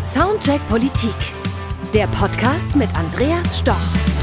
Soundcheck Politik, der Podcast mit Andreas Stoch.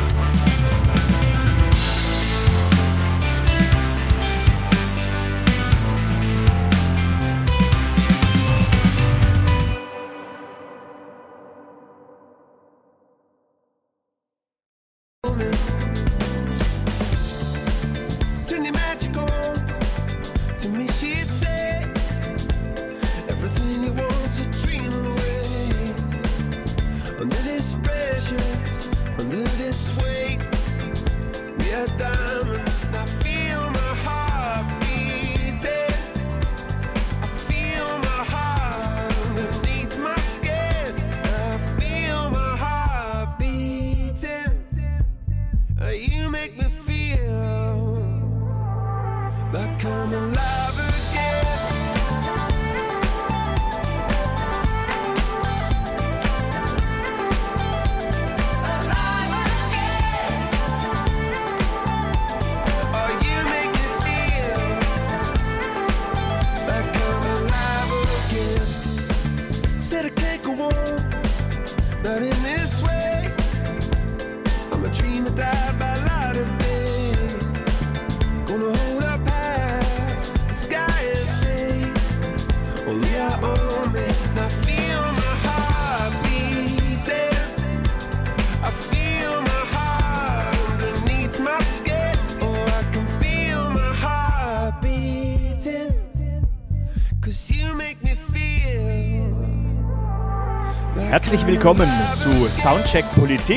Herzlich willkommen zu Soundcheck Politik,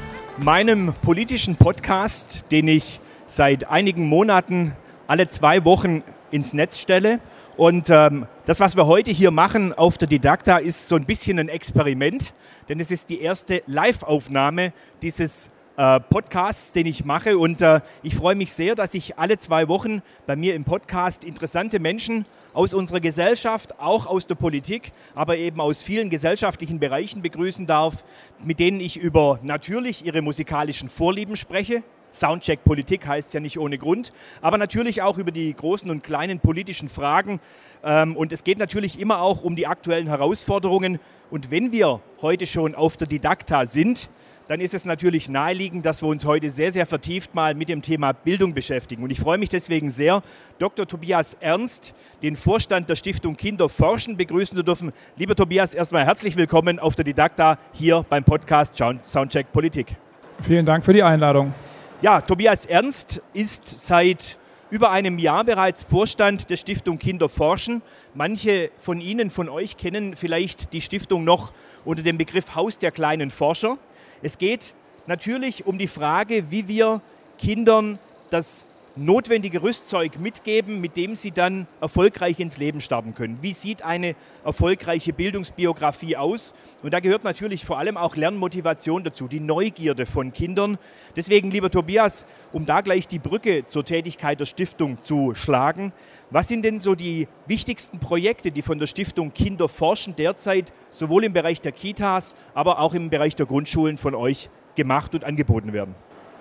meinem politischen Podcast, den ich seit einigen Monaten alle 2 Wochen ins Netz stelle. Und das, was wir heute hier machen auf der Didakta, ist so ein bisschen ein Experiment, denn es ist die erste Live-Aufnahme dieses Podcasts, den ich mache. Und ich freue mich sehr, dass ich alle 2 Wochen bei mir im Podcast interessante Menschen aus unserer Gesellschaft, auch aus der Politik, aber eben aus vielen gesellschaftlichen Bereichen begrüßen darf, mit denen ich über natürlich ihre musikalischen Vorlieben spreche. Soundcheck Politik heißt ja nicht ohne Grund, aber natürlich auch über die großen und kleinen politischen Fragen. Und es geht natürlich immer auch um die aktuellen Herausforderungen. Und wenn wir heute schon auf der Didakta sind, dann ist es natürlich naheliegend, dass wir uns heute sehr, sehr vertieft mal mit dem Thema Bildung beschäftigen. Und ich freue mich deswegen sehr, Dr. Tobias Ernst, den Vorstand der Stiftung Kinder forschen, begrüßen zu dürfen. Lieber Tobias, erstmal herzlich willkommen auf der Didakta hier beim Podcast Soundcheck Politik. Vielen Dank für die Einladung. Ja, Tobias Ernst ist seit über einem Jahr bereits Vorstand der Stiftung Kinder forschen. Manche von Ihnen, von euch kennen vielleicht die Stiftung noch unter dem Begriff Haus der kleinen Forscher. Es geht natürlich um die Frage, wie wir Kindern das notwendige Rüstzeug mitgeben, mit dem sie dann erfolgreich ins Leben starten können. Wie sieht eine erfolgreiche Bildungsbiografie aus? Und da gehört natürlich vor allem auch Lernmotivation dazu, die Neugierde von Kindern. Deswegen, lieber Tobias, um da gleich die Brücke zur Tätigkeit der Stiftung zu schlagen, was sind denn so die wichtigsten Projekte, die von der Stiftung Kinder forschen derzeit sowohl im Bereich der Kitas, aber auch im Bereich der Grundschulen von euch gemacht und angeboten werden?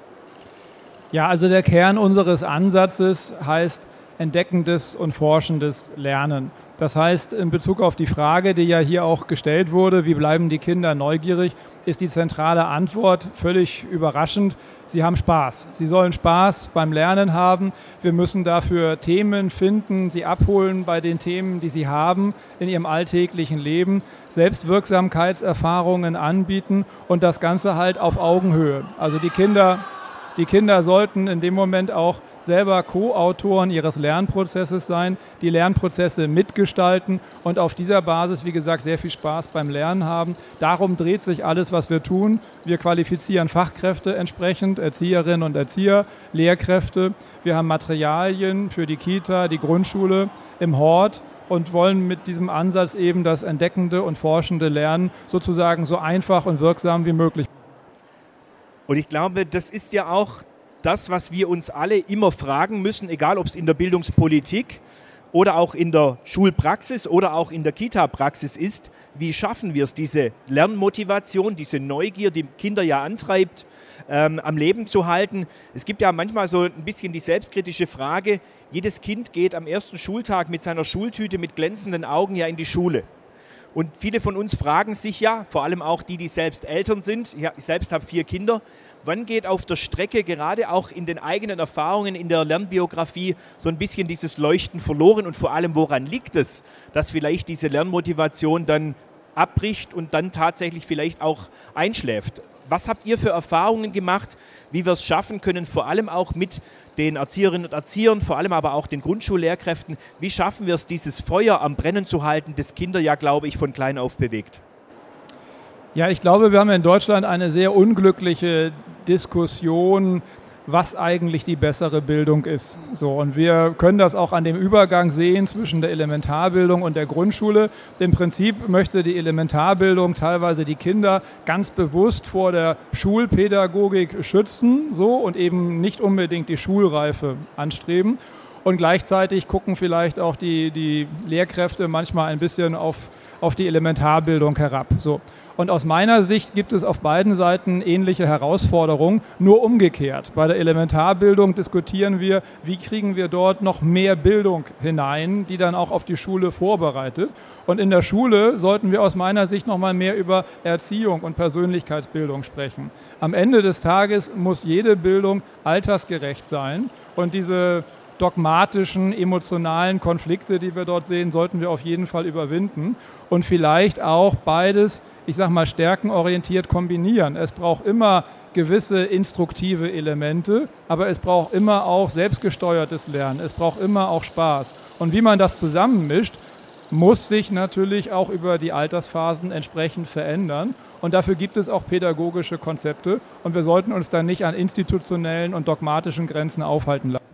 Ja, also der Kern unseres Ansatzes heißt entdeckendes und forschendes Lernen. Das heißt, in Bezug auf die Frage, die ja hier auch gestellt wurde, wie bleiben die Kinder neugierig, ist die zentrale Antwort völlig überraschend. Sie haben Spaß. Sie sollen Spaß beim Lernen haben. Wir müssen dafür Themen finden, sie abholen bei den Themen, die sie haben in ihrem alltäglichen Leben, Selbstwirksamkeitserfahrungen anbieten und das Ganze halt auf Augenhöhe. Also die Kinder sollten in dem Moment auch selber Co-Autoren ihres Lernprozesses sein, die Lernprozesse mitgestalten und auf dieser Basis, wie gesagt, sehr viel Spaß beim Lernen haben. Darum dreht sich alles, was wir tun. Wir qualifizieren Fachkräfte entsprechend, Erzieherinnen und Erzieher, Lehrkräfte. Wir haben Materialien für die Kita, die Grundschule im Hort und wollen mit diesem Ansatz eben das entdeckende und forschende Lernen sozusagen so einfach und wirksam wie möglich. Und ich glaube, das ist ja auch das, was wir uns alle immer fragen müssen, egal ob es in der Bildungspolitik oder auch in der Schulpraxis oder auch in der Kita-Praxis ist. Wie schaffen wir es, diese Lernmotivation, diese Neugier, die Kinder ja antreibt, am Leben zu halten? Es gibt ja manchmal so ein bisschen die selbstkritische Frage, jedes Kind geht am ersten Schultag mit seiner Schultüte mit glänzenden Augen ja in die Schule. Und viele von uns fragen sich ja, vor allem auch die selbst Eltern sind, ich selbst habe 4 Kinder, wann geht auf der Strecke, gerade auch in den eigenen Erfahrungen in der Lernbiografie, so ein bisschen dieses Leuchten verloren und vor allem, woran liegt es, dass vielleicht diese Lernmotivation dann abbricht und dann tatsächlich vielleicht auch einschläft? Was habt ihr für Erfahrungen gemacht, wie wir es schaffen können, vor allem auch mit den Erzieherinnen und Erziehern, vor allem aber auch den Grundschullehrkräften, wie schaffen wir es, dieses Feuer am Brennen zu halten, das Kinder ja, glaube ich, von klein auf bewegt? Ja, ich glaube, wir haben in Deutschland eine sehr unglückliche Diskussion, was eigentlich die bessere Bildung ist. So, und wir können das auch an dem Übergang sehen zwischen der Elementarbildung und der Grundschule. Im Prinzip möchte die Elementarbildung teilweise die Kinder ganz bewusst vor der Schulpädagogik schützen, so, und eben nicht unbedingt die Schulreife anstreben. Und gleichzeitig gucken vielleicht auch die Lehrkräfte manchmal ein bisschen auf die Elementarbildung herab. So. Und aus meiner Sicht gibt es auf beiden Seiten ähnliche Herausforderungen, nur umgekehrt. Bei der Elementarbildung diskutieren wir, wie kriegen wir dort noch mehr Bildung hinein, die dann auch auf die Schule vorbereitet. Und in der Schule sollten wir aus meiner Sicht noch mal mehr über Erziehung und Persönlichkeitsbildung sprechen. Am Ende des Tages muss jede Bildung altersgerecht sein und diese dogmatischen, emotionalen Konflikte, die wir dort sehen, sollten wir auf jeden Fall überwinden und vielleicht auch beides, ich sag mal, stärkenorientiert kombinieren. Es braucht immer gewisse instruktive Elemente, aber es braucht immer auch selbstgesteuertes Lernen, es braucht immer auch Spaß. Und wie man das zusammenmischt, muss sich natürlich auch über die Altersphasen entsprechend verändern. Und dafür gibt es auch pädagogische Konzepte und wir sollten uns dann nicht an institutionellen und dogmatischen Grenzen aufhalten lassen.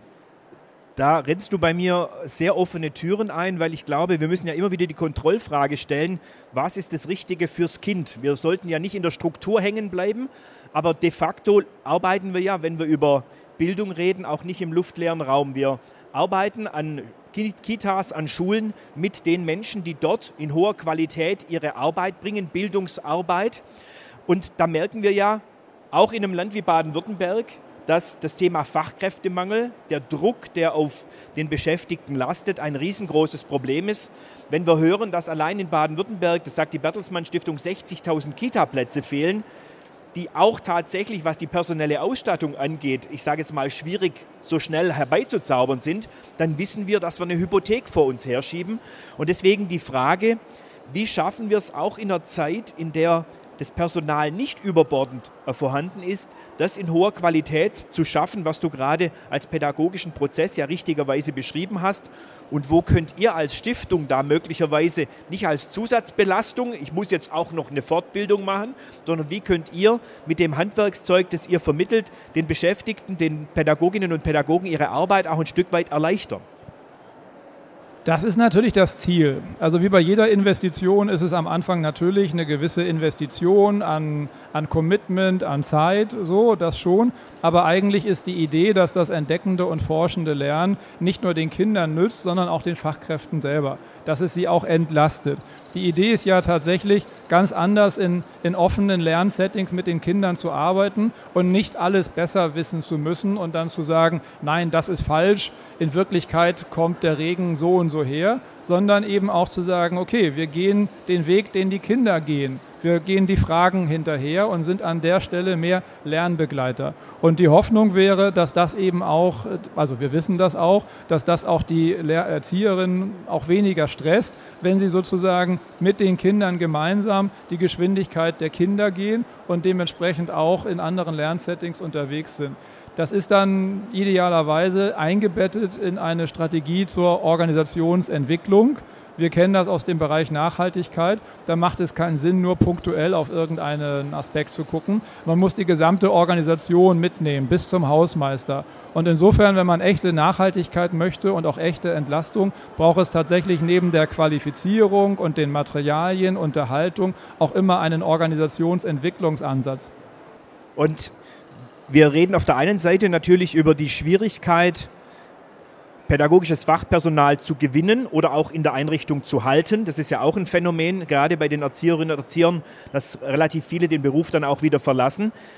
Da rennst du bei mir sehr offene Türen ein, weil ich glaube, wir müssen ja immer wieder die Kontrollfrage stellen, was ist das Richtige fürs Kind? Wir sollten ja nicht in der Struktur hängen bleiben, aber de facto arbeiten wir ja, wenn wir über Bildung reden, auch nicht im luftleeren Raum. Wir arbeiten an Kitas, an Schulen mit den Menschen, die dort in hoher Qualität ihre Arbeit bringen, Bildungsarbeit. Und da merken wir ja, auch in einem Land wie Baden-Württemberg, dass das Thema Fachkräftemangel, der Druck, der auf den Beschäftigten lastet, ein riesengroßes Problem ist. Wenn wir hören, dass allein in Baden-Württemberg, das sagt die Bertelsmann Stiftung, 60.000 Kita-Plätze fehlen, die auch tatsächlich, was die personelle Ausstattung angeht, ich sage jetzt mal schwierig so schnell herbeizuzaubern sind, dann wissen wir, dass wir eine Hypothek vor uns herschieben. Und deswegen die Frage, wie schaffen wir es auch in einer Zeit, in der das Personal nicht überbordend vorhanden ist, das in hoher Qualität zu schaffen, was du gerade als pädagogischen Prozess ja richtigerweise beschrieben hast. Und wo könnt ihr als Stiftung da möglicherweise nicht als Zusatzbelastung, ich muss jetzt auch noch eine Fortbildung machen, sondern wie könnt ihr mit dem Handwerkszeug, das ihr vermittelt, den Beschäftigten, den Pädagoginnen und Pädagogen ihre Arbeit auch ein Stück weit erleichtern? Das ist natürlich das Ziel. Also wie bei jeder Investition ist es am Anfang natürlich eine gewisse Investition an Commitment, an Zeit, so, das schon. Aber eigentlich ist die Idee, dass das entdeckende und forschende Lernen nicht nur den Kindern nützt, sondern auch den Fachkräften selber, dass es sie auch entlastet. Die Idee ist ja tatsächlich ganz anders in offenen Lernsettings mit den Kindern zu arbeiten und nicht alles besser wissen zu müssen und dann zu sagen, nein, das ist falsch, in Wirklichkeit kommt der Regen so und so her, sondern eben auch zu sagen, okay, wir gehen den Weg, den die Kinder gehen. Wir gehen die Fragen hinterher und sind an der Stelle mehr Lernbegleiter. Und die Hoffnung wäre, dass das eben auch, also wir wissen das auch, dass das auch die Erzieherinnen auch weniger stresst, wenn sie sozusagen mit den Kindern gemeinsam die Geschwindigkeit der Kinder gehen und dementsprechend auch in anderen Lernsettings unterwegs sind. Das ist dann idealerweise eingebettet in eine Strategie zur Organisationsentwicklung. Wir kennen das aus dem Bereich Nachhaltigkeit. Da macht es keinen Sinn, nur punktuell auf irgendeinen Aspekt zu gucken. Man muss die gesamte Organisation mitnehmen, bis zum Hausmeister. Und insofern, wenn man echte Nachhaltigkeit möchte und auch echte Entlastung, braucht es tatsächlich neben der Qualifizierung und den Materialien und der Haltung auch immer einen Organisationsentwicklungsansatz. Und wir reden auf der einen Seite natürlich über die Schwierigkeit, pädagogisches Fachpersonal zu gewinnen oder auch in der Einrichtung zu halten. Das ist ja auch ein Phänomen, gerade bei den Erzieherinnen und Erziehern, dass relativ viele den Beruf dann auch wieder verlassen.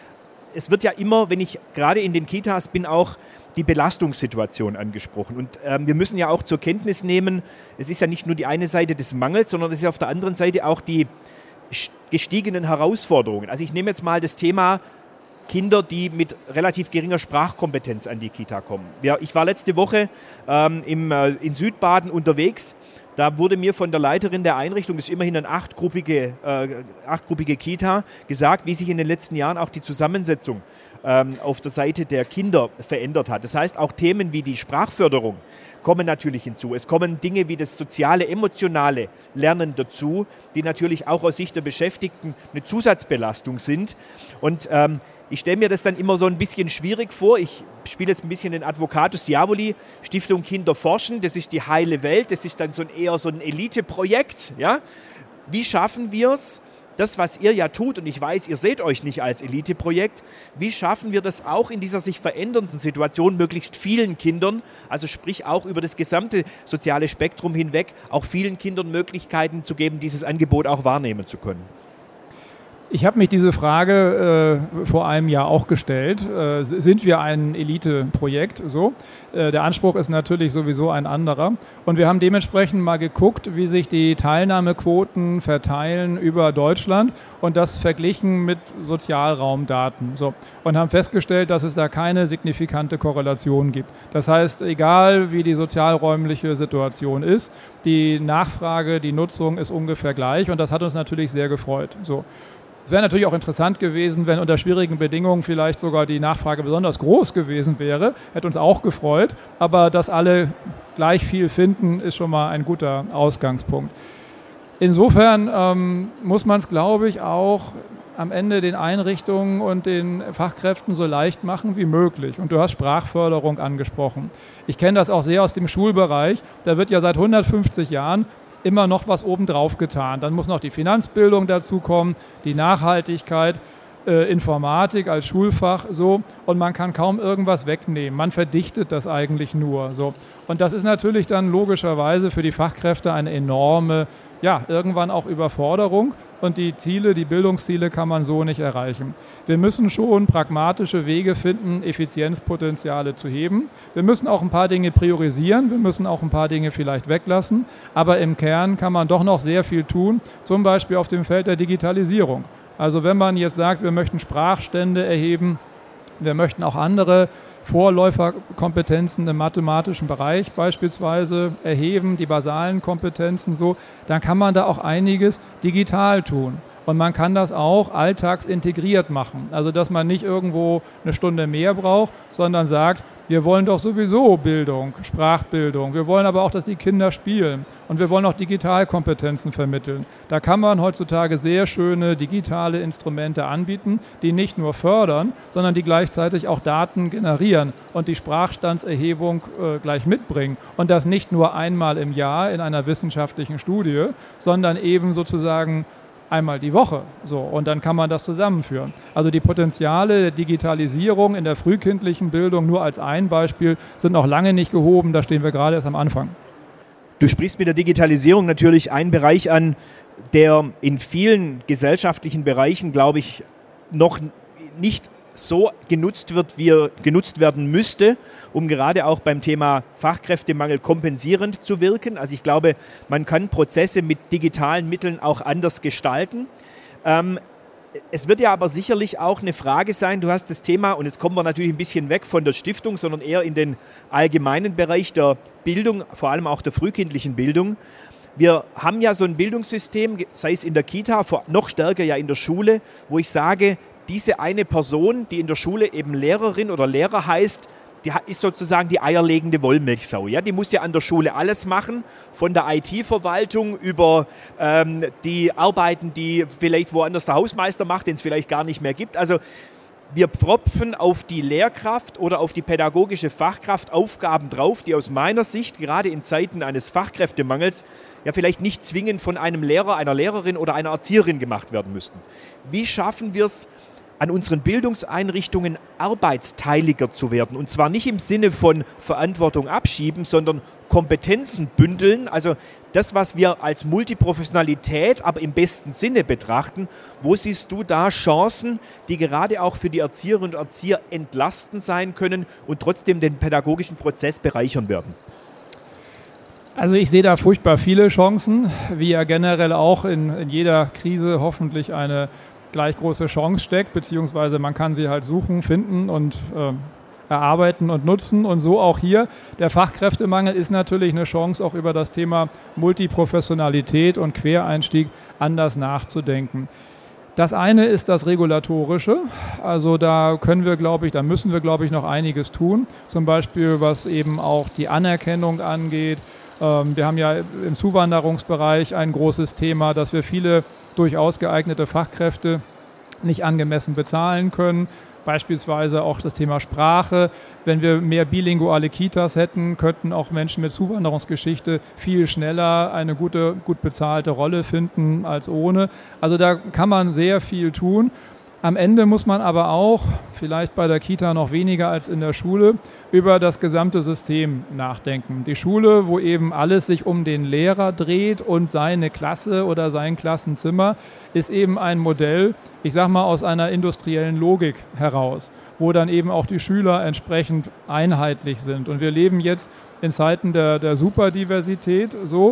es wird ja immer, wenn ich gerade in den Kitas bin, auch die Belastungssituation angesprochen. Und wir müssen ja auch zur Kenntnis nehmen, es ist ja nicht nur die eine Seite des Mangels, sondern es ist auf der anderen Seite auch die gestiegenen Herausforderungen. Also ich nehme jetzt mal das Thema Kinder, die mit relativ geringer Sprachkompetenz an die Kita kommen. Ich war letzte Woche in Südbaden unterwegs. Da wurde mir von der Leiterin der Einrichtung, das ist immerhin eine achtgruppige Kita, gesagt, wie sich in den letzten Jahren auch die Zusammensetzung auf der Seite der Kinder verändert hat. Das heißt, auch Themen wie die Sprachförderung kommen natürlich hinzu. Es kommen Dinge wie das soziale, emotionale Lernen dazu, die natürlich auch aus Sicht der Beschäftigten eine Zusatzbelastung sind. Und ich stelle mir das dann immer so ein bisschen schwierig vor. Ich spiele jetzt ein bisschen den Advocatus Diaboli, Stiftung Kinder forschen, das ist die heile Welt, das ist dann eher so ein Elite-Projekt. Ja? Wie schaffen wir es, das, was ihr ja tut, und ich weiß, ihr seht euch nicht als Elite-Projekt, wie schaffen wir das auch in dieser sich verändernden Situation, möglichst vielen Kindern, also sprich auch über das gesamte soziale Spektrum hinweg, auch vielen Kindern Möglichkeiten zu geben, dieses Angebot auch wahrnehmen zu können? Ich habe mich diese Frage vor einem Jahr auch gestellt. Sind wir ein Elite-Projekt? So. Der Anspruch ist natürlich sowieso ein anderer. Und wir haben dementsprechend mal geguckt, wie sich die Teilnahmequoten verteilen über Deutschland und das verglichen mit Sozialraumdaten. So. Und haben festgestellt, dass es da keine signifikante Korrelation gibt. Das heißt, egal wie die sozialräumliche Situation ist, die Nachfrage, die Nutzung ist ungefähr gleich. Und das hat uns natürlich sehr gefreut. So. Es wäre natürlich auch interessant gewesen, wenn unter schwierigen Bedingungen vielleicht sogar die Nachfrage besonders groß gewesen wäre. Hätte uns auch gefreut. Aber dass alle gleich viel finden, ist schon mal ein guter Ausgangspunkt. Insofern muss man es, glaube ich, auch am Ende den Einrichtungen und den Fachkräften so leicht machen wie möglich. Und du hast Sprachförderung angesprochen. Ich kenne das auch sehr aus dem Schulbereich. Da wird ja seit 150 Jahren immer noch was obendrauf getan. Dann muss noch die Finanzbildung dazukommen, die Nachhaltigkeit, Informatik als Schulfach, so, und man kann kaum irgendwas wegnehmen. Man verdichtet das eigentlich nur. So. Und das ist natürlich dann logischerweise für die Fachkräfte eine enorme, irgendwann auch Überforderung, und die Bildungsziele kann man so nicht erreichen. Wir müssen schon pragmatische Wege finden, Effizienzpotenziale zu heben. Wir müssen auch ein paar Dinge priorisieren, wir müssen auch ein paar Dinge vielleicht weglassen, aber im Kern kann man doch noch sehr viel tun, zum Beispiel auf dem Feld der Digitalisierung. Also wenn man jetzt sagt, wir möchten Sprachstände erheben, wir möchten auch andere Vorläuferkompetenzen im mathematischen Bereich beispielsweise erheben, die basalen Kompetenzen so, dann kann man da auch einiges digital tun. Und man kann das auch alltagsintegriert machen. Also dass man nicht irgendwo eine Stunde mehr braucht, sondern sagt, wir wollen doch sowieso Bildung, Sprachbildung. Wir wollen aber auch, dass die Kinder spielen. Und wir wollen auch Digitalkompetenzen vermitteln. Da kann man heutzutage sehr schöne digitale Instrumente anbieten, die nicht nur fördern, sondern die gleichzeitig auch Daten generieren und die Sprachstandserhebung gleich mitbringen. Und das nicht nur einmal im Jahr in einer wissenschaftlichen Studie, sondern eben sozusagen einmal die Woche. So, und dann kann man das zusammenführen. Also die Potenziale der Digitalisierung in der frühkindlichen Bildung, nur als ein Beispiel, sind noch lange nicht gehoben. Da stehen wir gerade erst am Anfang. Du sprichst mit der Digitalisierung natürlich einen Bereich an, der in vielen gesellschaftlichen Bereichen, glaube ich, noch nicht so genutzt wird, wie er genutzt werden müsste, um gerade auch beim Thema Fachkräftemangel kompensierend zu wirken. Also ich glaube, man kann Prozesse mit digitalen Mitteln auch anders gestalten. Es wird ja aber sicherlich auch eine Frage sein, du hast das Thema, und jetzt kommen wir natürlich ein bisschen weg von der Stiftung, sondern eher in den allgemeinen Bereich der Bildung, vor allem auch der frühkindlichen Bildung. Wir haben ja so ein Bildungssystem, sei es in der Kita, noch stärker ja in der Schule, wo ich sage, diese eine Person, die in der Schule eben Lehrerin oder Lehrer heißt, die ist sozusagen die eierlegende Wollmilchsau. Ja? Die muss ja an der Schule alles machen, von der IT-Verwaltung über die Arbeiten, die vielleicht woanders der Hausmeister macht, den es vielleicht gar nicht mehr gibt. Also wir pfropfen auf die Lehrkraft oder auf die pädagogische Fachkraft Aufgaben drauf, die aus meiner Sicht gerade in Zeiten eines Fachkräftemangels ja vielleicht nicht zwingend von einem Lehrer, einer Lehrerin oder einer Erzieherin gemacht werden müssten. Wie schaffen wir es, an unseren Bildungseinrichtungen arbeitsteiliger zu werden? Und zwar nicht im Sinne von Verantwortung abschieben, sondern Kompetenzen bündeln. Also das, was wir als Multiprofessionalität, aber im besten Sinne betrachten, wo siehst du da Chancen, die gerade auch für die Erzieherinnen und Erzieher entlastend sein können und trotzdem den pädagogischen Prozess bereichern werden? Also ich sehe da furchtbar viele Chancen, wie ja generell auch in jeder Krise hoffentlich eine gleich große Chance steckt, beziehungsweise man kann sie halt suchen, finden und erarbeiten und nutzen. Und so auch hier. Der Fachkräftemangel ist natürlich eine Chance, auch über das Thema Multiprofessionalität und Quereinstieg anders nachzudenken. Das eine ist das Regulatorische. Also da müssen wir, glaube ich, noch einiges tun. Zum Beispiel, was eben auch die Anerkennung angeht. Wir haben ja im Zuwanderungsbereich ein großes Thema, dass wir viele durchaus geeignete Fachkräfte nicht angemessen bezahlen können. Beispielsweise auch das Thema Sprache. Wenn wir mehr bilinguale Kitas hätten, könnten auch Menschen mit Zuwanderungsgeschichte viel schneller eine gut bezahlte Rolle finden als ohne. Also da kann man sehr viel tun. Am Ende muss man aber auch, vielleicht bei der Kita noch weniger als in der Schule, über das gesamte System nachdenken. Die Schule, wo eben alles sich um den Lehrer dreht und seine Klasse oder sein Klassenzimmer, ist eben ein Modell, ich sag mal aus einer industriellen Logik heraus, wo dann eben auch die Schüler entsprechend einheitlich sind. Und wir leben jetzt in Zeiten der Superdiversität,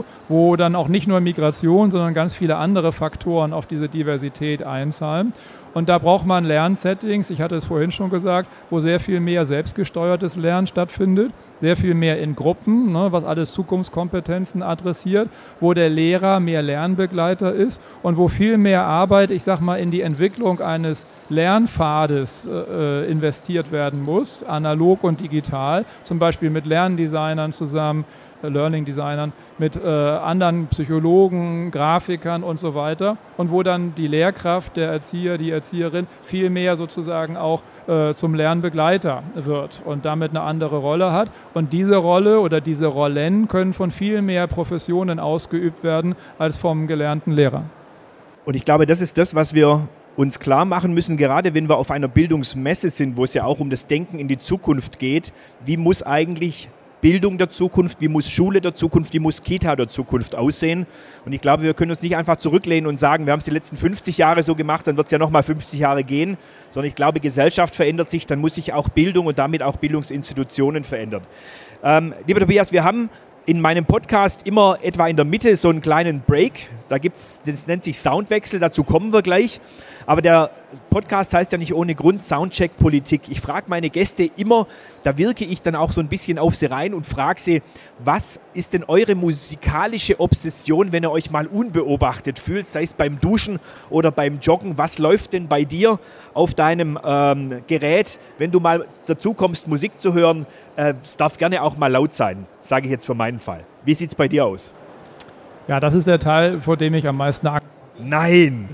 wo dann auch nicht nur Migration, sondern ganz viele andere Faktoren auf diese Diversität einzahlen. Und da braucht man Lernsettings, ich hatte es vorhin schon gesagt, wo sehr viel mehr selbstgesteuertes Lernen stattfindet, sehr viel mehr in Gruppen, was alles Zukunftskompetenzen adressiert, wo der Lehrer mehr Lernbegleiter ist und wo viel mehr Arbeit, ich sag mal, in die Entwicklung eines Lernpfades investiert werden muss, analog und digital, zum Beispiel mit Lerndesignern zusammen, Learning-Designern, mit anderen Psychologen, Grafikern und so weiter und wo dann die Lehrkraft, der Erzieher, die Erzieherin viel mehr sozusagen auch zum Lernbegleiter wird und damit eine andere Rolle hat. Und diese Rolle oder diese Rollen können von viel mehr Professionen ausgeübt werden als vom gelernten Lehrer. Und ich glaube, das ist das, was wir uns klar machen müssen, gerade wenn wir auf einer Bildungsmesse sind, wo es ja auch um das Denken in die Zukunft geht. Wie muss eigentlich Bildung der Zukunft, wie muss Schule der Zukunft, wie muss Kita der Zukunft aussehen? Und ich glaube, wir können uns nicht einfach zurücklehnen und sagen, wir haben es die letzten 50 Jahre so gemacht, dann wird es ja nochmal 50 Jahre gehen, sondern ich glaube, Gesellschaft verändert sich, dann muss sich auch Bildung und damit auch Bildungsinstitutionen verändern. Lieber Tobias, wir haben in meinem Podcast immer etwa in der Mitte so einen kleinen Break. Das nennt sich Soundwechsel, dazu kommen wir gleich. Aber der Podcast heißt ja nicht ohne Grund Soundcheck Politik. Ich frage meine Gäste immer, da wirke ich dann auch so ein bisschen auf sie rein und frage sie, was ist denn eure musikalische Obsession, wenn ihr euch mal unbeobachtet fühlt, sei es beim Duschen oder beim Joggen? Was läuft denn bei dir auf deinem Gerät, wenn du mal dazu kommst, Musik zu hören? Es darf gerne auch mal laut sein, sage ich jetzt für meinen Fall. Wie sieht es bei dir aus? Ja, das ist der Teil, vor dem ich am meisten Angst habe. Nein!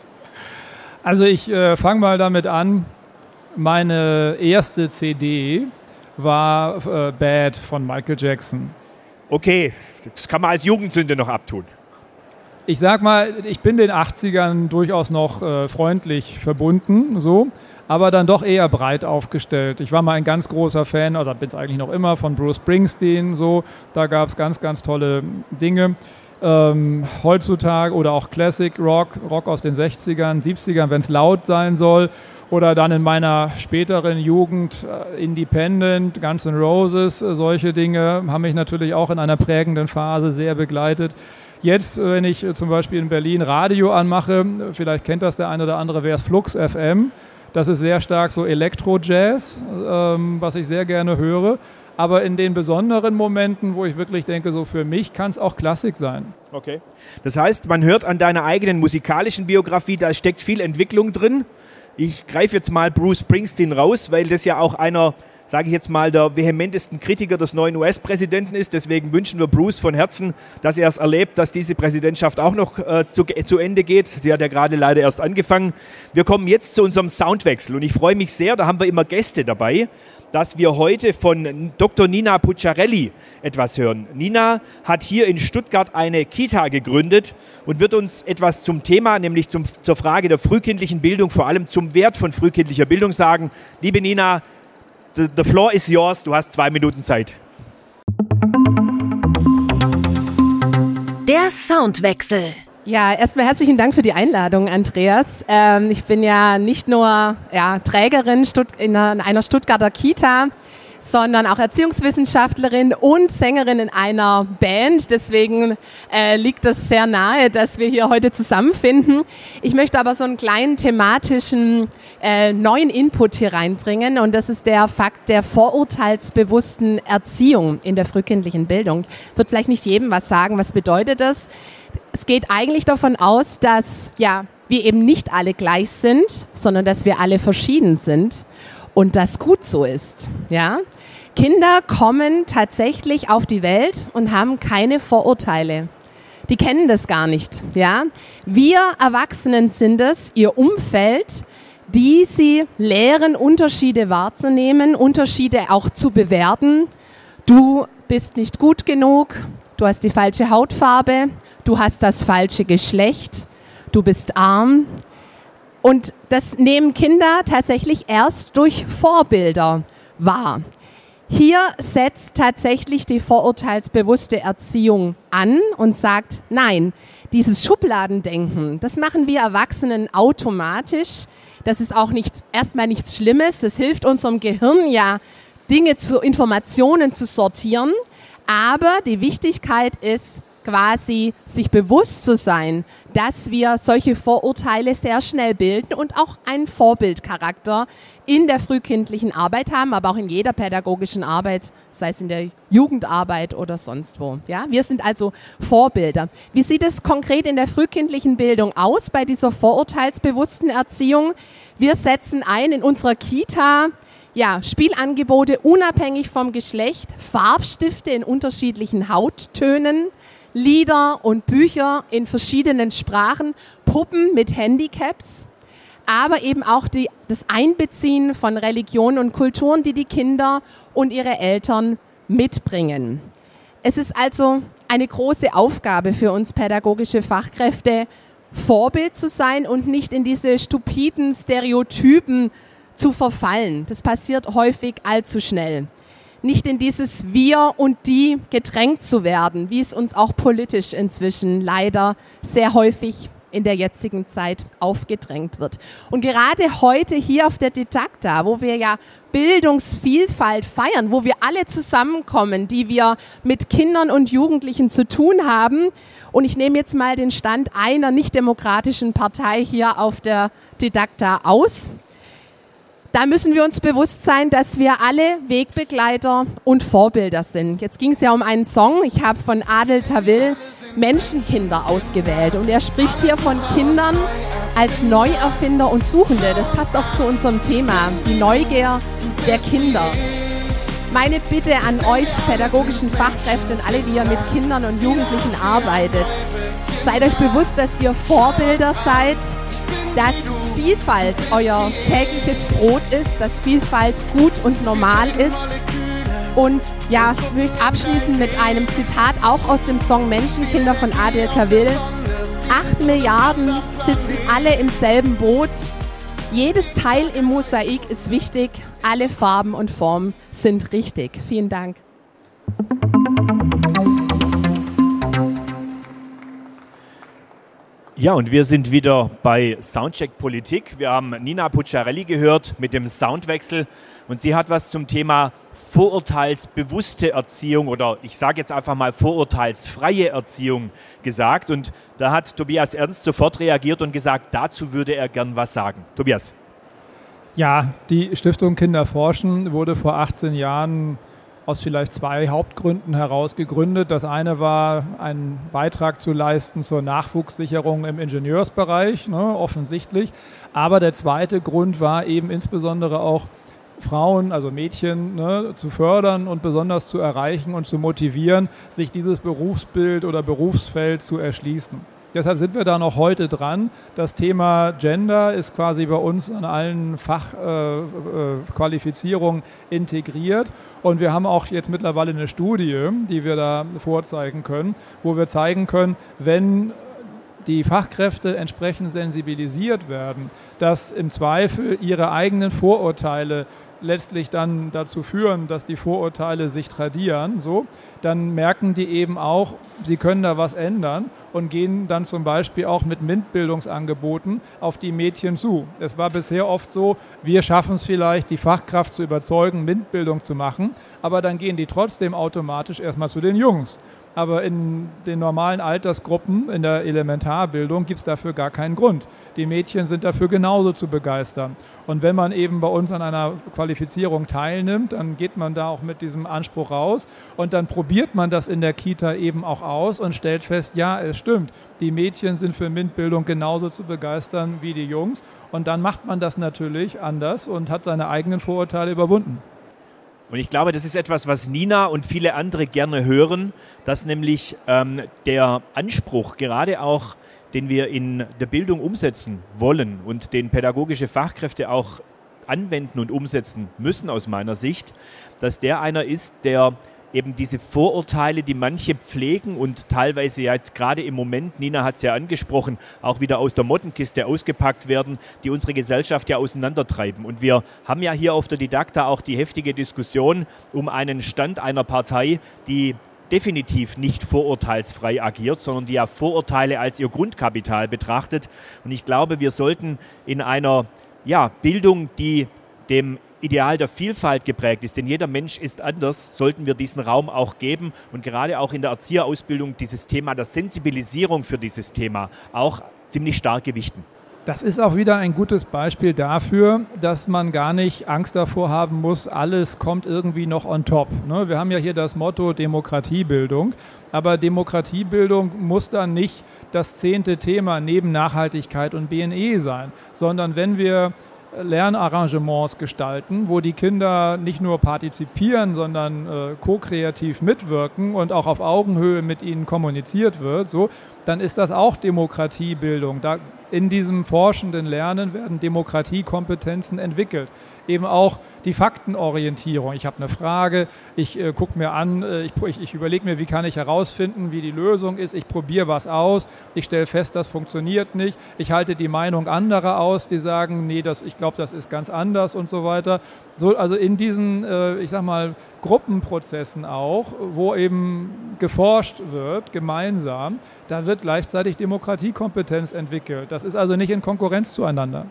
Also ich fange mal damit an, meine erste CD war Bad von Michael Jackson. Okay, das kann man als Jugendsünde noch abtun. Ich sag mal, ich bin den 80ern durchaus noch freundlich verbunden, aber dann doch eher breit aufgestellt. Ich war mal ein ganz großer Fan, also bin es eigentlich noch immer, von Bruce Springsteen, da gab es ganz, ganz tolle Dinge. Heutzutage oder auch Classic Rock aus den 60ern, 70ern, wenn es laut sein soll. Oder dann in meiner späteren Jugend Independent, Guns N' Roses, solche Dinge haben mich natürlich auch in einer prägenden Phase sehr begleitet. Jetzt, wenn ich zum Beispiel in Berlin Radio anmache, vielleicht kennt das der eine oder andere, wäre es Flux FM. Das ist sehr stark so Elektro-Jazz, was ich sehr gerne höre. Aber in den besonderen Momenten, wo ich wirklich denke, so für mich kann es auch Klassik sein. Okay. Das heißt, man hört an deiner eigenen musikalischen Biografie, da steckt viel Entwicklung drin. Ich greife jetzt mal Bruce Springsteen raus, weil das ja auch einer, sage ich jetzt mal, der vehementesten Kritiker des neuen US-Präsidenten ist. Deswegen wünschen wir Bruce von Herzen, dass er es erlebt, dass diese Präsidentschaft auch noch zu Ende geht. Sie hat ja gerade leider erst angefangen. Wir kommen jetzt zu unserem Soundwechsel und ich freue mich sehr, da haben wir immer Gäste dabei, dass wir heute von Dr. Nina Pucciarelli etwas hören. Nina hat hier in Stuttgart eine Kita gegründet und wird uns etwas zum Thema, nämlich zur Frage der frühkindlichen Bildung, vor allem zum Wert von frühkindlicher Bildung sagen. Liebe Nina, the floor is yours, du hast 2 Minuten Zeit. Der Soundwechsel. Ja, erstmal herzlichen Dank für die Einladung, Andreas. Ich bin ja nicht nur Trägerin in einer Stuttgarter Kita, sondern auch Erziehungswissenschaftlerin und Sängerin in einer Band. Deswegen liegt es sehr nahe, dass wir hier heute zusammenfinden. Ich möchte aber so einen kleinen thematischen neuen Input hier reinbringen, und das ist der Fakt der vorurteilsbewussten Erziehung in der frühkindlichen Bildung. Wird vielleicht nicht jedem was sagen. Was bedeutet das? Es geht eigentlich davon aus, dass wir eben nicht alle gleich sind, sondern dass wir alle verschieden sind. Und das gut so ist, ja. Kinder kommen tatsächlich auf die Welt und haben keine Vorurteile. Die kennen das gar nicht, ja. Wir Erwachsenen sind es, ihr Umfeld, die sie lehren, Unterschiede wahrzunehmen, Unterschiede auch zu bewerten. Du bist nicht gut genug, du hast die falsche Hautfarbe, du hast das falsche Geschlecht, du bist arm. Und das nehmen Kinder tatsächlich erst durch Vorbilder wahr. Hier setzt tatsächlich die vorurteilsbewusste Erziehung an und sagt, nein, dieses Schubladendenken, das machen wir Erwachsenen automatisch. Das ist auch erstmal nichts Schlimmes. Das hilft unserem Gehirn ja, Informationen zu sortieren. Aber die Wichtigkeit ist, quasi sich bewusst zu sein, dass wir solche Vorurteile sehr schnell bilden und auch einen Vorbildcharakter in der frühkindlichen Arbeit haben, aber auch in jeder pädagogischen Arbeit, sei es in der Jugendarbeit oder sonst wo. Ja, wir sind also Vorbilder. Wie sieht es konkret in der frühkindlichen Bildung aus bei dieser vorurteilsbewussten Erziehung? Wir setzen ein in unserer Kita Spielangebote unabhängig vom Geschlecht, Farbstifte in unterschiedlichen Hauttönen, Lieder und Bücher in verschiedenen Sprachen, Puppen mit Handicaps, aber eben auch das Einbeziehen von Religionen und Kulturen, die die Kinder und ihre Eltern mitbringen. Es ist also eine große Aufgabe für uns pädagogische Fachkräfte, Vorbild zu sein und nicht in diese stupiden Stereotypen zu verfallen. Das passiert häufig allzu schnell. Nicht in dieses Wir und Die gedrängt zu werden, wie es uns auch politisch inzwischen leider sehr häufig in der jetzigen Zeit aufgedrängt wird. Und gerade heute hier auf der Didakta, wo wir ja Bildungsvielfalt feiern, wo wir alle zusammenkommen, die wir mit Kindern und Jugendlichen zu tun haben, und ich nehme jetzt mal den Stand einer nicht-demokratischen Partei hier auf der Didakta aus, da müssen wir uns bewusst sein, dass wir alle Wegbegleiter und Vorbilder sind. Jetzt ging es ja um einen Song. Ich habe von Adel Tawil Menschenkinder ausgewählt. Und er spricht hier von Kindern als Neuerfinder und Suchende. Das passt auch zu unserem Thema, die Neugier der Kinder. Meine Bitte an euch pädagogischen Fachkräfte und alle, die ihr mit Kindern und Jugendlichen arbeitet: Seid euch bewusst, dass ihr Vorbilder seid, dass Vielfalt euer tägliches Brot ist, dass Vielfalt gut und normal ist. Und ja, ich möchte abschließen mit einem Zitat auch aus dem Song Menschenkinder von Adel Tawil. 8 Milliarden sitzen alle im selben Boot. Jedes Teil im Mosaik ist wichtig. Alle Farben und Formen sind richtig. Vielen Dank. Ja, und wir sind wieder bei Soundcheck Politik. Wir haben Nina Pucciarelli gehört mit dem Soundwechsel, und sie hat was zum Thema vorurteilsbewusste Erziehung oder ich sage jetzt einfach mal vorurteilsfreie Erziehung gesagt. Und da hat Tobias Ernst sofort reagiert und gesagt, dazu würde er gern was sagen. Tobias. Ja, die Stiftung Kinder forschen wurde vor 18 Jahren aus vielleicht 2 Hauptgründen heraus gegründet. Das eine war, einen Beitrag zu leisten zur Nachwuchssicherung im Ingenieursbereich, offensichtlich. Aber der zweite Grund war eben insbesondere auch, Frauen, also Mädchen, zu fördern und besonders zu erreichen und zu motivieren, sich dieses Berufsbild oder Berufsfeld zu erschließen. Deshalb sind wir da noch heute dran. Das Thema Gender ist quasi bei uns an allen Fachqualifizierungen integriert. Und wir haben auch jetzt mittlerweile eine Studie, die wir da vorzeigen können, wo wir zeigen können, wenn die Fachkräfte entsprechend sensibilisiert werden, dass im Zweifel ihre eigenen Vorurteile letztlich dann dazu führen, dass die Vorurteile sich tradieren, so, dann merken die eben auch, sie können da was ändern und gehen dann zum Beispiel auch mit MINT-Bildungsangeboten auf die Mädchen zu. Es war bisher oft so, wir schaffen es vielleicht, die Fachkraft zu überzeugen, MINT-Bildung zu machen, aber dann gehen die trotzdem automatisch erstmal zu den Jungs. Aber in den normalen Altersgruppen, in der Elementarbildung, gibt es dafür gar keinen Grund. Die Mädchen sind dafür genauso zu begeistern. Und wenn man eben bei uns an einer Qualifizierung teilnimmt, dann geht man da auch mit diesem Anspruch raus und dann probiert man das in der Kita eben auch aus und stellt fest, ja, es stimmt, die Mädchen sind für MINT-Bildung genauso zu begeistern wie die Jungs. Und dann macht man das natürlich anders und hat seine eigenen Vorurteile überwunden. Und ich glaube, das ist etwas, was Nina und viele andere gerne hören, dass nämlich der Anspruch, gerade auch, den wir in der Bildung umsetzen wollen und den pädagogische Fachkräfte auch anwenden und umsetzen müssen aus meiner Sicht, dass der einer ist, der eben diese Vorurteile, die manche pflegen und teilweise ja jetzt gerade im Moment, Nina hat es ja angesprochen, auch wieder aus der Mottenkiste ausgepackt werden, die unsere Gesellschaft ja auseinandertreiben. Und wir haben ja hier auf der Didakta auch die heftige Diskussion um einen Stand einer Partei, die definitiv nicht vorurteilsfrei agiert, sondern die ja Vorurteile als ihr Grundkapital betrachtet. Und ich glaube, wir sollten in einer Bildung, die dem Ideal der Vielfalt geprägt ist, denn jeder Mensch ist anders, sollten wir diesen Raum auch geben und gerade auch in der Erzieherausbildung dieses Thema der Sensibilisierung für dieses Thema auch ziemlich stark gewichten. Das ist auch wieder ein gutes Beispiel dafür, dass man gar nicht Angst davor haben muss, alles kommt irgendwie noch on top. Wir haben ja hier das Motto Demokratiebildung, aber Demokratiebildung muss dann nicht das 10. Thema neben Nachhaltigkeit und BNE sein, sondern wenn wir Lernarrangements gestalten, wo die Kinder nicht nur partizipieren, sondern ko-kreativ mitwirken und auch auf Augenhöhe mit ihnen kommuniziert wird, so, dann ist das auch Demokratiebildung. In diesem forschenden Lernen werden Demokratiekompetenzen entwickelt. Eben auch die Faktenorientierung. Ich habe eine Frage, ich gucke mir an, ich überlege mir, wie kann ich herausfinden, wie die Lösung ist. Ich probiere was aus, ich stelle fest, das funktioniert nicht. Ich halte die Meinung anderer aus, die sagen, nee, ich glaube, das ist ganz anders und so weiter. So, also in diesen, Gruppenprozessen auch, wo eben geforscht wird, gemeinsam, da wird gleichzeitig Demokratiekompetenz entwickelt. Das ist also nicht in Konkurrenz zueinander.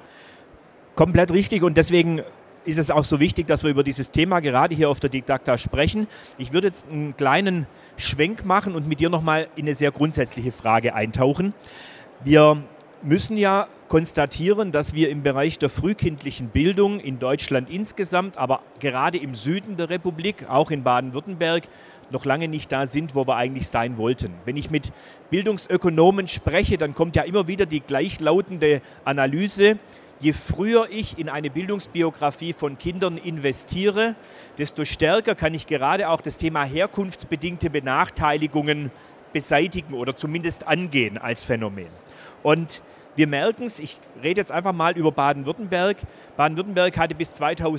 Komplett richtig und deswegen ist es auch so wichtig, dass wir über dieses Thema gerade hier auf der Didakta sprechen. Ich würde jetzt einen kleinen Schwenk machen und mit dir nochmal in eine sehr grundsätzliche Frage eintauchen. Wir müssen ja konstatieren, dass wir im Bereich der frühkindlichen Bildung in Deutschland insgesamt, aber gerade im Süden der Republik, auch in Baden-Württemberg, noch lange nicht da sind, wo wir eigentlich sein wollten. Wenn ich mit Bildungsökonomen spreche, dann kommt ja immer wieder die gleichlautende Analyse: Je früher ich in eine Bildungsbiografie von Kindern investiere, desto stärker kann ich gerade auch das Thema herkunftsbedingte Benachteiligungen beseitigen oder zumindest angehen als Phänomen. Und wir merken es, ich rede jetzt einfach mal über Baden-Württemberg. Baden-Württemberg hatte bis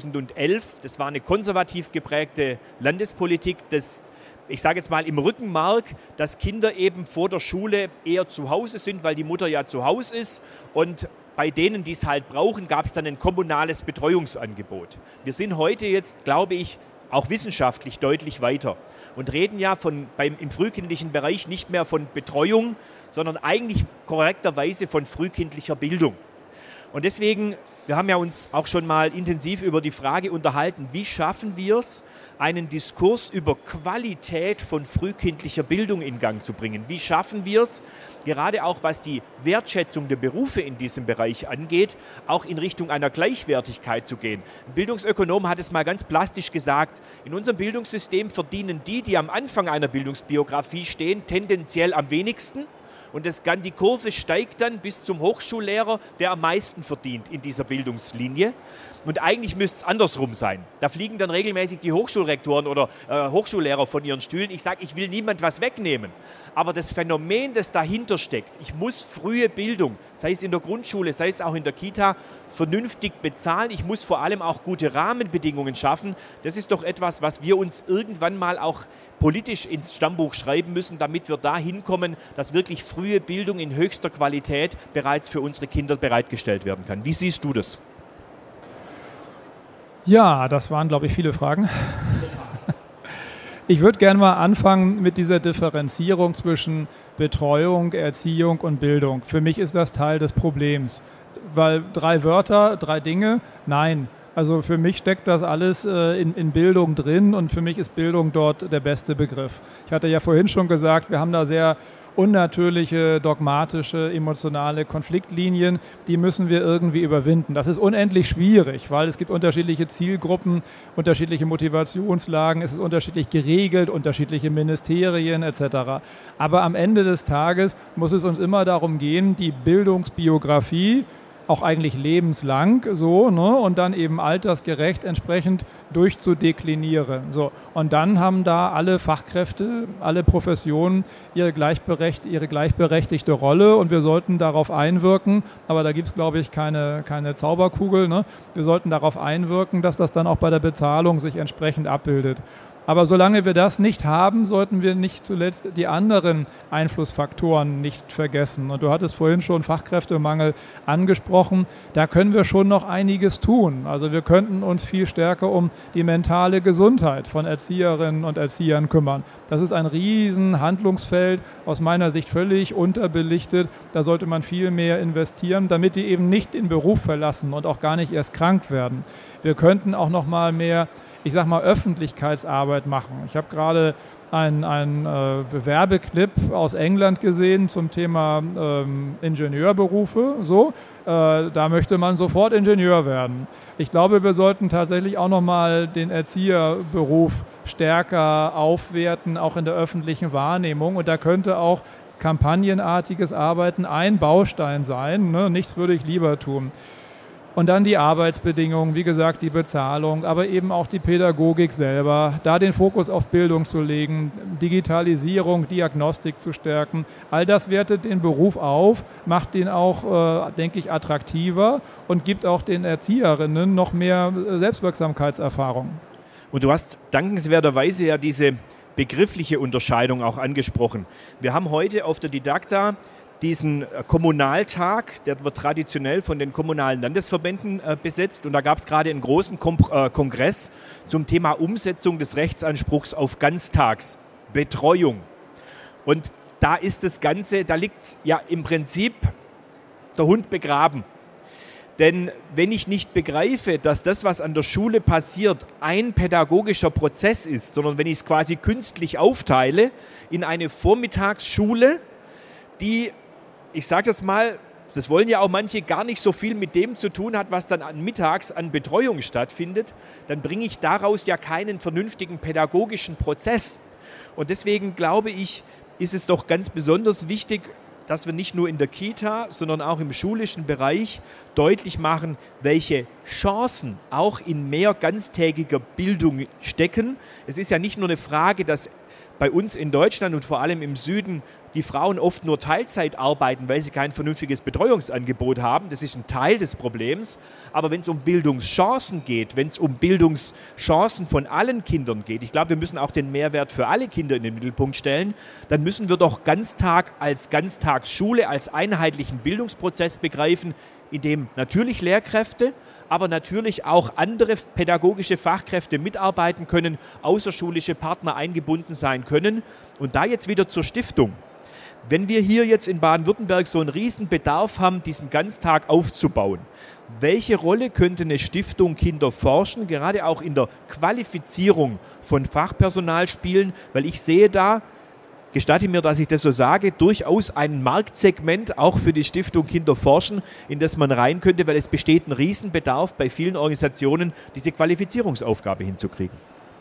2011, das war eine konservativ geprägte Landespolitik, ich sage jetzt mal im Rückenmark, dass Kinder eben vor der Schule eher zu Hause sind, weil die Mutter ja zu Hause ist, und bei denen, die es halt brauchen, gab es dann ein kommunales Betreuungsangebot. Wir sind heute jetzt, glaube ich, auch wissenschaftlich deutlich weiter und reden ja im frühkindlichen Bereich nicht mehr von Betreuung, sondern eigentlich korrekterweise von frühkindlicher Bildung. Und deswegen, wir haben ja uns auch schon mal intensiv über die Frage unterhalten, wie schaffen wir es, einen Diskurs über Qualität von frühkindlicher Bildung in Gang zu bringen? Wie schaffen wir es, gerade auch was die Wertschätzung der Berufe in diesem Bereich angeht, auch in Richtung einer Gleichwertigkeit zu gehen? Ein Bildungsökonom hat es mal ganz plastisch gesagt: In unserem Bildungssystem verdienen die am Anfang einer Bildungsbiografie stehen, tendenziell am wenigsten. Und die Kurve steigt dann bis zum Hochschullehrer, der am meisten verdient in dieser Bildungslinie. Und eigentlich müsste es andersrum sein. Da fliegen dann regelmäßig die Hochschulrektoren oder Hochschullehrer von ihren Stühlen. Ich sage, ich will niemand was wegnehmen. Aber das Phänomen, das dahinter steckt, ich muss frühe Bildung, sei es in der Grundschule, sei es auch in der Kita, vernünftig bezahlen. Ich muss vor allem auch gute Rahmenbedingungen schaffen. Das ist doch etwas, was wir uns irgendwann mal auch politisch ins Stammbuch schreiben müssen, damit wir da hinkommen, dass wirklich frühe Bildung in höchster Qualität bereits für unsere Kinder bereitgestellt werden kann. Wie siehst du das? Ja, das waren, glaube ich, viele Fragen. Ich würde gerne mal anfangen mit dieser Differenzierung zwischen Betreuung, Erziehung und Bildung. Für mich ist das Teil des Problems, weil 3 Wörter, 3 Dinge, nein. Also für mich steckt das alles in Bildung drin und für mich ist Bildung dort der beste Begriff. Ich hatte ja vorhin schon gesagt, wir haben da sehr unnatürliche, dogmatische, emotionale Konfliktlinien, die müssen wir irgendwie überwinden. Das ist unendlich schwierig, weil es gibt unterschiedliche Zielgruppen, unterschiedliche Motivationslagen, es ist unterschiedlich geregelt, unterschiedliche Ministerien etc. Aber am Ende des Tages muss es uns immer darum gehen, die Bildungsbiografie auch eigentlich lebenslang so, ne, und dann eben altersgerecht entsprechend durchzudeklinieren. So. Und dann haben da alle Fachkräfte, alle Professionen ihre gleichberechtigte Rolle und wir sollten darauf einwirken, aber da gibt es, glaube ich, keine Zauberkugel, ne? Wir sollten darauf einwirken, dass das dann auch bei der Bezahlung sich entsprechend abbildet. Aber solange wir das nicht haben, sollten wir nicht zuletzt die anderen Einflussfaktoren nicht vergessen. Und du hattest vorhin schon Fachkräftemangel angesprochen. Da können wir schon noch einiges tun. Also wir könnten uns viel stärker um die mentale Gesundheit von Erzieherinnen und Erziehern kümmern. Das ist ein riesen Handlungsfeld, aus meiner Sicht völlig unterbelichtet. Da sollte man viel mehr investieren, damit die eben nicht den Beruf verlassen und auch gar nicht erst krank werden. Wir könnten auch noch mal mehr, ich sag mal, Öffentlichkeitsarbeit machen. Ich habe gerade einen Werbeclip aus England gesehen zum Thema Ingenieurberufe. So, da möchte man sofort Ingenieur werden. Ich glaube, wir sollten tatsächlich auch nochmal den Erzieherberuf stärker aufwerten, auch in der öffentlichen Wahrnehmung. Und da könnte auch kampagnenartiges Arbeiten ein Baustein sein. Ne? Nichts würde ich lieber tun. Und dann die Arbeitsbedingungen, wie gesagt, die Bezahlung, aber eben auch die Pädagogik selber, da den Fokus auf Bildung zu legen, Digitalisierung, Diagnostik zu stärken. All das wertet den Beruf auf, macht den auch, denke ich, attraktiver und gibt auch den Erzieherinnen noch mehr Selbstwirksamkeitserfahrung. Und du hast dankenswerterweise ja diese begriffliche Unterscheidung auch angesprochen. Wir haben heute auf der Didakta diesen Kommunaltag, der wird traditionell von den kommunalen Landesverbänden besetzt und da gab es gerade einen großen Kongress zum Thema Umsetzung des Rechtsanspruchs auf Ganztagsbetreuung. Und da ist das Ganze, da liegt ja im Prinzip der Hund begraben. Denn wenn ich nicht begreife, dass das, was an der Schule passiert, ein pädagogischer Prozess ist, sondern wenn ich es quasi künstlich aufteile in eine Vormittagsschule, die, ich sage das mal, das wollen ja auch manche, gar nicht so viel mit dem zu tun hat, was dann mittags an Betreuung stattfindet, dann bringe ich daraus ja keinen vernünftigen pädagogischen Prozess. Und deswegen glaube ich, ist es doch ganz besonders wichtig, dass wir nicht nur in der Kita, sondern auch im schulischen Bereich deutlich machen, welche Chancen auch in mehr ganztägiger Bildung stecken. Es ist ja nicht nur eine Frage, dass bei uns in Deutschland und vor allem im Süden die Frauen oft nur Teilzeit arbeiten, weil sie kein vernünftiges Betreuungsangebot haben. Das ist ein Teil des Problems. Aber wenn es um Bildungschancen geht, wenn es um Bildungschancen von allen Kindern geht, ich glaube, wir müssen auch den Mehrwert für alle Kinder in den Mittelpunkt stellen, dann müssen wir doch Ganztag als Ganztagsschule, als einheitlichen Bildungsprozess begreifen, in dem natürlich Lehrkräfte, aber natürlich auch andere pädagogische Fachkräfte mitarbeiten können, außerschulische Partner eingebunden sein können. Und da jetzt wieder zur Stiftung. Wenn wir hier jetzt in Baden-Württemberg so einen riesen Bedarf haben, diesen Ganztag aufzubauen, welche Rolle könnte eine Stiftung Kinder forschen, gerade auch in der Qualifizierung von Fachpersonal spielen? Weil ich sehe da, gestatte mir, dass ich das so sage, durchaus ein Marktsegment auch für die Stiftung Kinder forschen, in das man rein könnte, weil es besteht ein Riesenbedarf bei vielen Organisationen, diese Qualifizierungsaufgabe hinzukriegen.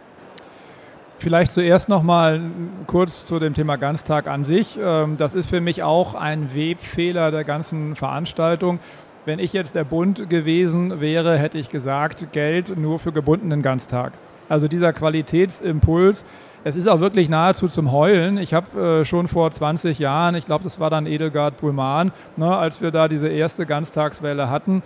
Vielleicht zuerst noch mal kurz zu dem Thema Ganztag an sich. Das ist für mich auch ein Webfehler der ganzen Veranstaltung. Wenn ich jetzt der Bund gewesen wäre, hätte ich gesagt, Geld nur für gebundenen Ganztag. Also dieser Qualitätsimpuls, es ist auch wirklich nahezu zum Heulen. Ich habe schon vor 20 Jahren, ich glaube, das war dann Edelgard Buhlmann, ne, als wir da diese erste Ganztagswelle hatten,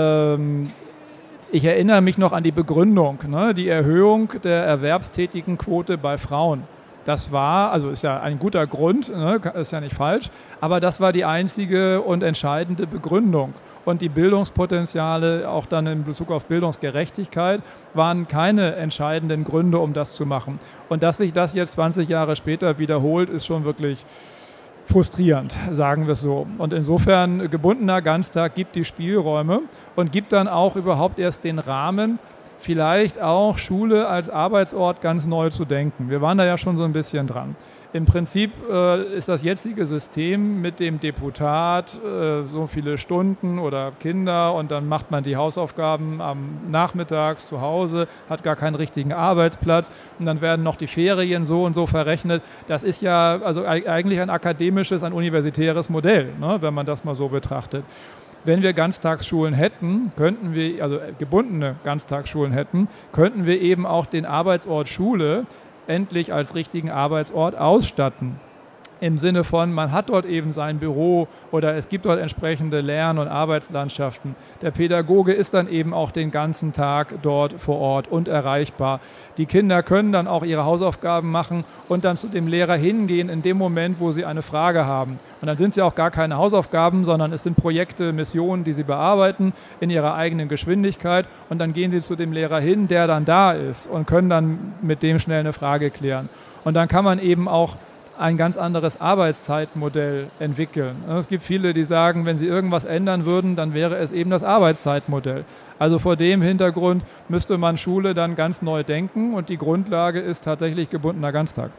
ich erinnere mich noch an die Begründung, ne, die Erhöhung der Erwerbstätigenquote bei Frauen. Das war, also ist ja ein guter Grund, ne, ist ja nicht falsch, aber das war die einzige und entscheidende Begründung. und die Bildungspotenziale, auch dann in Bezug auf Bildungsgerechtigkeit, waren keine entscheidenden Gründe, um das zu machen. Und dass sich das jetzt 20 Jahre später wiederholt, ist schon wirklich frustrierend, sagen wir es so. Und insofern, gebundener Ganztag gibt die Spielräume und gibt dann auch überhaupt erst den Rahmen, vielleicht auch Schule als Arbeitsort ganz neu zu denken. Wir waren da ja schon so ein bisschen dran. Im Prinzip ist das jetzige System mit dem Deputat so viele Stunden oder Kinder und dann macht man die Hausaufgaben am Nachmittags zu Hause, hat gar keinen richtigen Arbeitsplatz und dann werden noch die Ferien so und so verrechnet. Das ist ja also eigentlich ein akademisches, ein universitäres Modell, ne, wenn man das mal so betrachtet. Wenn wir Ganztagsschulen hätten, also gebundene Ganztagsschulen hätten, könnten wir eben auch den Arbeitsort Schule endlich als richtigen Arbeitsort ausstatten. Im Sinne von, man hat dort eben sein Büro oder es gibt dort entsprechende Lern- und Arbeitslandschaften. Der Pädagoge ist dann eben auch den ganzen Tag dort vor Ort und erreichbar. Die Kinder können dann auch ihre Hausaufgaben machen und dann zu dem Lehrer hingehen in dem Moment, wo sie eine Frage haben. Und dann sind es ja auch gar keine Hausaufgaben, sondern es sind Projekte, Missionen, die sie bearbeiten in ihrer eigenen Geschwindigkeit. Und dann gehen sie zu dem Lehrer hin, der dann da ist und können dann mit dem schnell eine Frage klären. Und dann kann man eben auch ein ganz anderes Arbeitszeitmodell entwickeln. Es gibt viele, die sagen, wenn sie irgendwas ändern würden, dann wäre es eben das Arbeitszeitmodell. Also vor dem Hintergrund müsste man Schule dann ganz neu denken und die Grundlage ist tatsächlich gebundener Ganztag.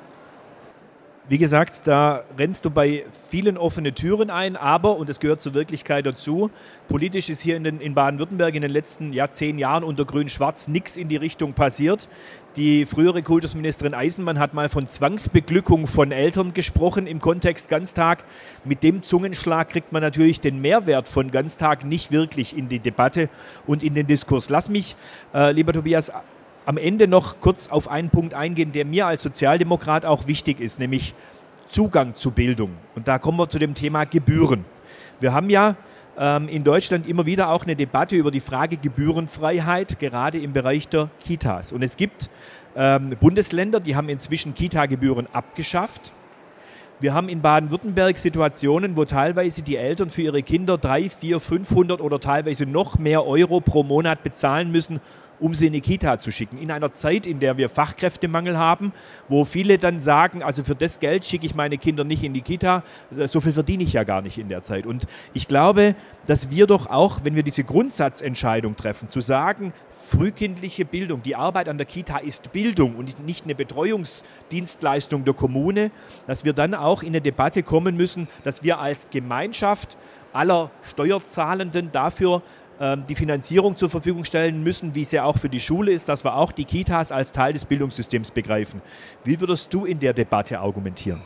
Wie gesagt, da rennst du bei vielen offene Türen ein, aber, und das gehört zur Wirklichkeit dazu, politisch ist hier in Baden-Württemberg in den letzten 10 Jahren unter Grün-Schwarz nichts in die Richtung passiert. Die frühere Kultusministerin Eisenmann hat mal von Zwangsbeglückung von Eltern gesprochen im Kontext Ganztag. Mit dem Zungenschlag kriegt man natürlich den Mehrwert von Ganztag nicht wirklich in die Debatte und in den Diskurs. Lass mich, lieber Tobias, am Ende noch kurz auf einen Punkt eingehen, der mir als Sozialdemokrat auch wichtig ist, nämlich Zugang zu Bildung. Und da kommen wir zu dem Thema Gebühren. Wir haben ja in Deutschland immer wieder auch eine Debatte über die Frage Gebührenfreiheit, gerade im Bereich der Kitas. Und es gibt Bundesländer, die haben inzwischen Kita-Gebühren abgeschafft. Wir haben in Baden-Württemberg Situationen, wo teilweise die Eltern für ihre Kinder 300, 400, 500 oder teilweise noch mehr Euro pro Monat bezahlen müssen, um sie in die Kita zu schicken. In einer Zeit, in der wir Fachkräftemangel haben, wo viele dann sagen, also für das Geld schicke ich meine Kinder nicht in die Kita, so viel verdiene ich ja gar nicht in der Zeit. Und ich glaube, dass wir doch auch, wenn wir diese Grundsatzentscheidung treffen, zu sagen, frühkindliche Bildung, die Arbeit an der Kita ist Bildung und nicht eine Betreuungsdienstleistung der Kommune, dass wir dann auch in eine Debatte kommen müssen, dass wir als Gemeinschaft aller Steuerzahlenden dafür die Finanzierung zur Verfügung stellen müssen, wie es ja auch für die Schule ist, dass wir auch die Kitas als Teil des Bildungssystems begreifen. Wie würdest du in der Debatte argumentieren?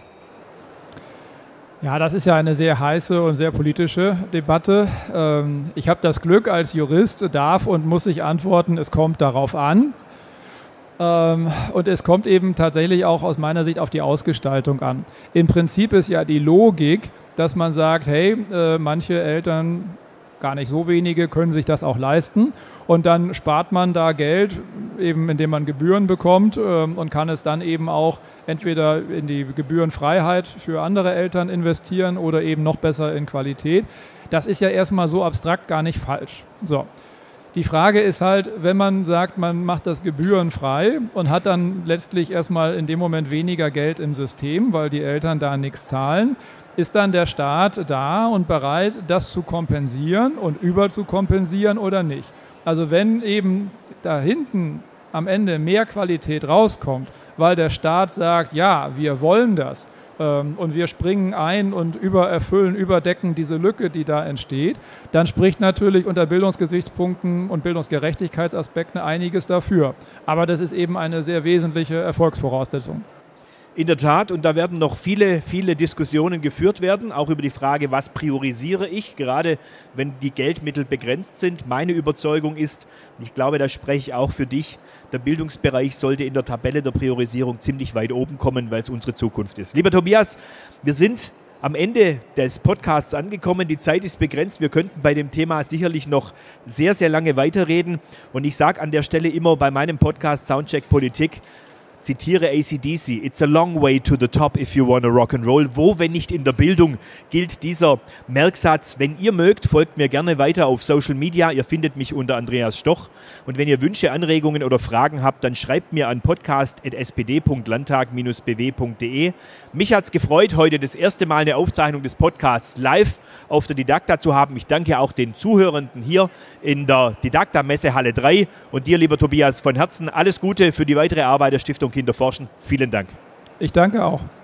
Ja, das ist ja eine sehr heiße und sehr politische Debatte. Ich habe das Glück, als Jurist darf und muss ich antworten, es kommt darauf an. Und es kommt eben tatsächlich auch aus meiner Sicht auf die Ausgestaltung an. Im Prinzip ist ja die Logik, dass man sagt, hey, manche Eltern, gar nicht so wenige, können sich das auch leisten und dann spart man da Geld, eben indem man Gebühren bekommt und kann es dann eben auch entweder in die Gebührenfreiheit für andere Eltern investieren oder eben noch besser in Qualität. Das ist ja erstmal so abstrakt gar nicht falsch. So. Die Frage ist halt, wenn man sagt, man macht das gebührenfrei und hat dann letztlich erstmal in dem Moment weniger Geld im System, weil die Eltern da nichts zahlen, ist dann der Staat da und bereit, das zu kompensieren und überzukompensieren oder nicht? Also wenn eben da hinten am Ende mehr Qualität rauskommt, weil der Staat sagt, ja, wir wollen das und wir springen ein und überdecken diese Lücke, die da entsteht, dann spricht natürlich unter Bildungsgesichtspunkten und Bildungsgerechtigkeitsaspekten einiges dafür. Aber das ist eben eine sehr wesentliche Erfolgsvoraussetzung. In der Tat, und da werden noch viele, viele Diskussionen geführt werden, auch über die Frage, was priorisiere ich, gerade wenn die Geldmittel begrenzt sind. Meine Überzeugung ist, und ich glaube, da spreche ich auch für dich, der Bildungsbereich sollte in der Tabelle der Priorisierung ziemlich weit oben kommen, weil es unsere Zukunft ist. Lieber Tobias, wir sind am Ende des Podcasts angekommen. Die Zeit ist begrenzt. Wir könnten bei dem Thema sicherlich noch sehr, sehr lange weiterreden. Und ich sage an der Stelle immer bei meinem Podcast Soundcheck Politik, zitiere AC/DC, it's a long way to the top if you wanna rock and roll. Wo, wenn nicht in der Bildung, gilt dieser Merksatz. Wenn ihr mögt, folgt mir gerne weiter auf Social Media. Ihr findet mich unter Andreas Stoch. Und wenn ihr Wünsche, Anregungen oder Fragen habt, dann schreibt mir an podcast.spd.landtag-bw.de. Mich hat's gefreut, heute das erste Mal eine Aufzeichnung des Podcasts live auf der Didakta zu haben. Ich danke auch den Zuhörenden hier in der Didakta-Messe Halle 3 und dir, lieber Tobias, von Herzen alles Gute für die weitere Arbeit der Stiftung Kinderforschen. Vielen Dank. Ich danke auch.